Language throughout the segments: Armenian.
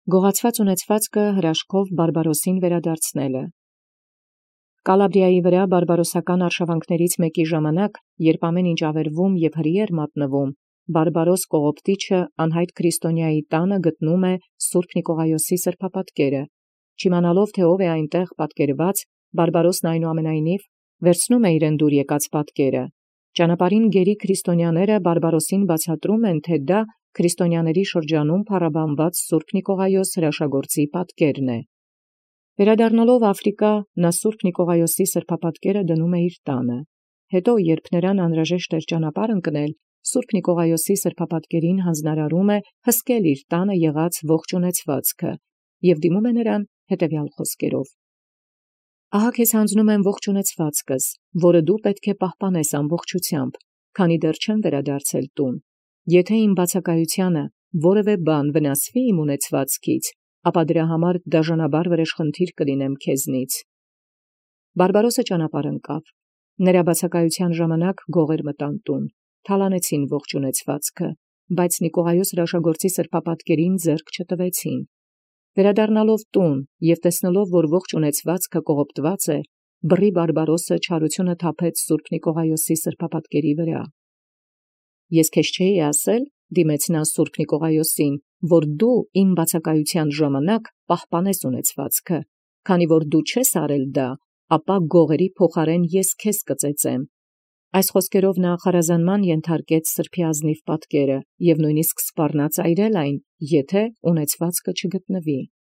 Գողացված ունեցվածքը հրաշքով Բարբարոսին վերադարձնելը։ Կալաբրիայի վրա բարբարոսական արշավանքներից մեկի ժամանակ, երբ ամեն ինչ ավերվում և հրի էր մատնվում, Բարբարոս Կողոպտիչը անհայտ քրիստոնյայի տանը գտնում է Սուրբ Նիկողայոսի սրբապատկերը։ Չիմանալով թե ով է այնտեղ պատկերված, Բարբարոսն այնուամենայնիվ վերցնում է իրեն դուր եկած պատկերը։ Ճանապարհին գերի քրիստոնյաները Բարբարոսին բացատրում են, թե դա քրիստոնյաների շրջանում փառաբանված Սուրբ Նիկողայոս հրաշագործի պատկերն է։ Վերադառնալով Աֆրիկա, նա Սուրբ Նիկողայոսի սրբապատկերը դնում է իր տանը։ Հետո, երբ նրան անհրաժեշտ էր ճանապարհ ընկնել, Սուրբ Նիկողայոսի սրբապատկերին հանձնարարում է հսկել իր տանը եղած ողջ ունեցվածքը և դիմում է նրան հետևյալ խոսքերով. «Ահա քեզ հանձնում եմ ողջ ունեցվածքս, որը դու պետք է պահպանես ամբողջությամբ, քանի դեռ չեմ վերադարձել տուն։ Եթե իմ բացակայությանը որևէ բան վնասվի իմ ունեցվածքից, ապա դրա համար դաժանաբար վրեժխնդիր կլինեմ քեզնից»։ Բարբարոսը ճանապարհ ընկավ։ Նրա բացակայության ժամանակ գողեր մտան տուն, թալանեցին ողջ ունեցվածքը, բայց Նիկողայոս հրաշագործի սրբապատկերին ձեռք չտվեցին։ Վերադառնալով տուն և տեսնելով, որ ողջ ունեցվածքը կողոպտված է, բռի Բարբարոսը չարությունը թափեց Սուրբ Նիկողայոսի սրբապատկերի վրա։ «Ես քեզ չէի ասել, դիմեց նա Սուրբ Նիկողայոսին, որ դու իմ բացակայության ժամանակ պահպանես ունեցվածքը, քանի որ դու չես արել դա, ապա գողերի փոխարեն ես քեզ կծեծեմ»։ Այս խոսքերով նա խարազանման ենթարկեց սրբի ազնիվ պատկերը և նույնիսկ սպառնա ծայրել այն, եթե ունեցվածքը չգտնվի։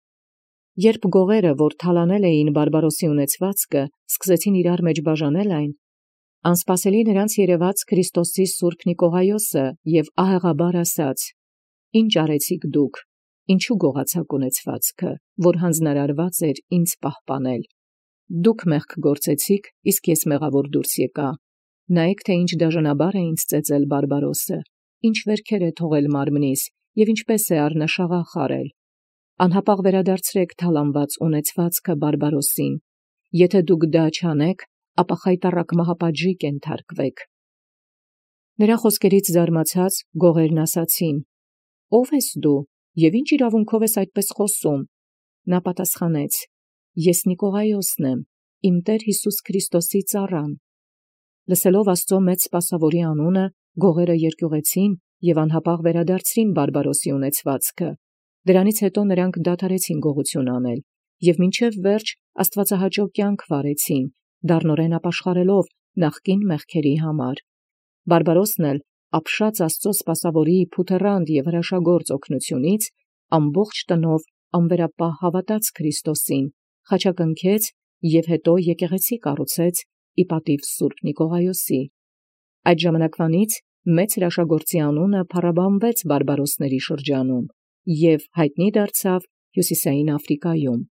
Երբ գողերը, որ թալանել էին Բարբարոսի ունեցվածքը, սկսեցին իրար մեջ բաժանել այն, անսպասելի նրանց երևաց Քրիստոսի Սուրբ Նիկողայոսը և ահեղաբար ասաց. «Ինչ արեցիք դուք, ինչու գողացաք ունեցվածքը, որ հանձնարարված էր ինձ պահպանել։ Դուք մեղք գործեցիք, իսկ ես մեղավոր դուրս եկա։ Նայեք, թե ինչ դաժանաբար է ինձ ծեծել Բարբարոսը, ինչ վերքեր է թողել մարմնիս և ինչպես է առնաշաղախ արել։ Անհապաղ վերադարձրեք թալանված ունեցվածքը Բարբարոսին։ Եթե դուք դա չանեք, ապա խայտառակ մահապատժի կենթարկվեք»։ Նրա խոսքերից զարմացած գողերն ասացին. «Ո՞վ ես դու և ինչ իրավունքով ես այդպես խոսում»։ Նա պատասխանեց. «Ես Նիկողայոսն եմ, իմ Տեր Հիսուս Քրիստոսի ծառան»։ Լսելով Աստծո մեծ սպասավորի անունը, գողերը երկյուղեցին և անհապաղ վերադարձրին Բարբարոսի ունեցվածքը։ Դրանից հետո նրանք դադարեցին գողություն անել և մինչև վերջ աստվածահաճո կյանք վարեցին, դառնորեն ապաշխարելով նախկին մեղքերի համար։ Բարբարոսն էլ, ապշած Աստծո սպասավորի փութեռանդ և հրաշագործ օգնությունից, ամբողջ տնով անվերապահ հավատաց Քրիստոսին, խաչակնքեց և հետո եկեղեցի կառուցեց ի պատիվ Սուրբ Նիկողայոսի։ Այդ ժամանակվանից մեծ հրաշագործի անունը փառաբանվեց բարբարոսների շրջանում և հայտնի դարձավ Հյուսիսային Աֆրիկայում։